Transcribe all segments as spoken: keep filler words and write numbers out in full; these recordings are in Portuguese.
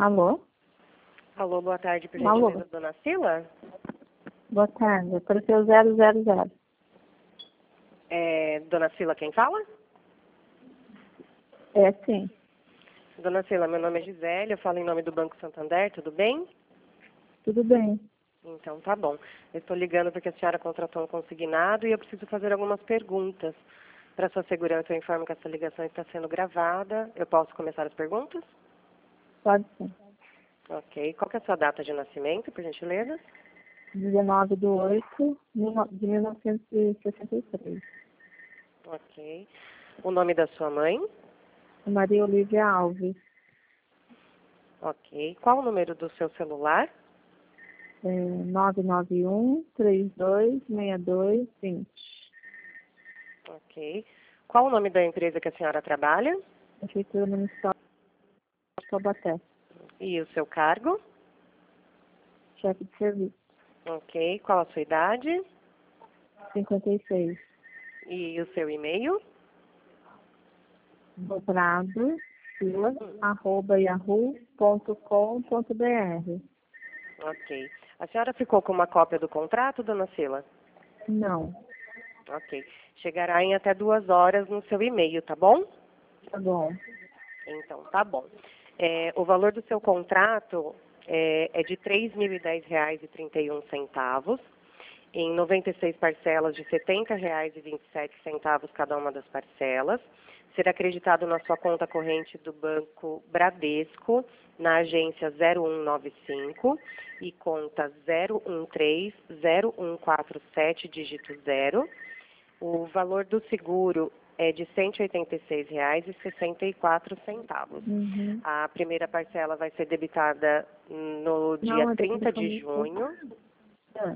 Alô? Alô, boa tarde, por Alô? gentileza, dona Sila? Boa tarde. Apareceu zero zero zero. É, dona Sila, quem fala? É, sim. Dona Sila, meu nome é Gisele, eu falo em nome do Banco Santander, tudo bem? Tudo bem. Então, tá bom. Eu estou ligando porque a senhora contratou um consignado e eu preciso fazer algumas perguntas. Para sua segurança, eu informo que essa ligação está sendo gravada. Eu posso começar as perguntas? Pode sim. Ok. Qual que é a sua data de nascimento, por gentileza? dezenove de oito de mil novecentos e sessenta e três. Ok. O nome da sua mãe? Maria Olívia Alves. Ok. Qual o número do seu celular? É, nove nove um, três dois, seis dois, dois zero. Ok. Qual o nome da empresa que a senhora trabalha? Prefeitura Municipal de Taubaté. E o seu cargo? Chefe de serviço. Ok. Qual a sua idade? cinquenta e seis. E o seu e-mail? Dobrado, fila, arroba yahoo ponto com ponto br. Ok. A senhora ficou com uma cópia do contrato, dona Sila? Não. Ok. Chegará em até duas horas no seu e-mail, tá bom? Tá bom. Então, tá bom. É, o valor do seu contrato é, é de três mil e dez reais e trinta e um centavos, em noventa e seis parcelas de setenta reais e vinte e sete centavos cada uma das parcelas. Será acreditado na sua conta corrente do Banco Bradesco, na agência zero um nove cinco e conta zero um três zero um quatro sete, dígito zero. O valor do seguro é de cento e oitenta e seis reais e sessenta e quatro centavos. Uhum. A primeira parcela vai ser debitada no dia Não, é trinta daquele de junho. Ah,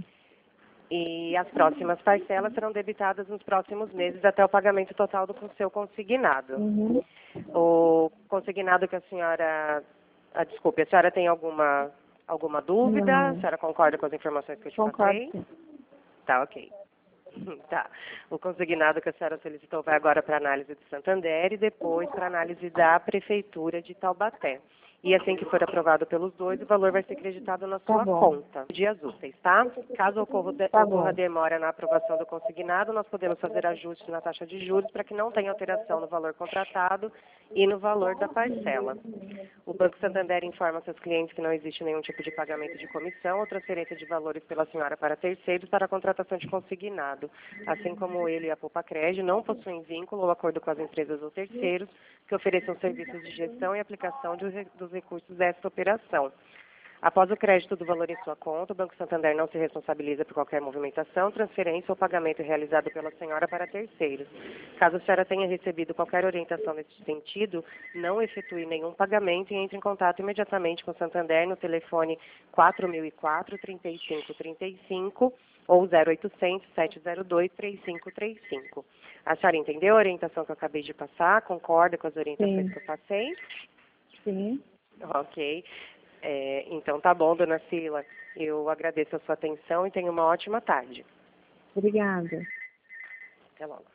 E as próximas parcelas serão debitadas nos próximos meses até o pagamento total do seu consignado. uhum. O consignado que a senhora... Ah, desculpe, a senhora tem alguma, alguma dúvida? A Não, senhora concorda com as informações que eu te concordo passei? sim. Tá, ok. Tá. O consignado que a senhora solicitou vai agora para análise do Santander e depois para análise da Prefeitura de Taubaté. E assim que for aprovado pelos dois, o valor vai ser creditado na Tá sua bom, conta. Dias úteis, tá? Caso ocorra, de- tá ocorra bom. demora na aprovação do consignado, nós podemos fazer ajustes na taxa de juros para que não tenha alteração no valor contratado e no valor da parcela. O Banco Santander informa seus clientes que não existe nenhum tipo de pagamento de comissão ou transferência de valores pela senhora para terceiros para a contratação de consignado, assim como ele e a Poupa-Crédito não possuem vínculo ou acordo com as empresas ou terceiros que ofereçam serviços de gestão e aplicação de re- dos recursos desta operação. Após o crédito do valor em sua conta, o Banco Santander não se responsabiliza por qualquer movimentação, transferência ou pagamento realizado pela senhora para terceiros. Caso a senhora tenha recebido qualquer orientação nesse sentido, não efetue nenhum pagamento e entre em contato imediatamente com o Santander no telefone quatro mil e quatro, trinta e cinco trinta e cinco ou zero oitocentos, sete zero dois, três cinco três cinco. A senhora entendeu a orientação que eu acabei de passar? Concorda com as orientações Sim, que eu passei? sim. Ok. É, então tá bom, dona Sila. Eu agradeço a sua atenção e tenha uma ótima tarde. Obrigada. Até logo.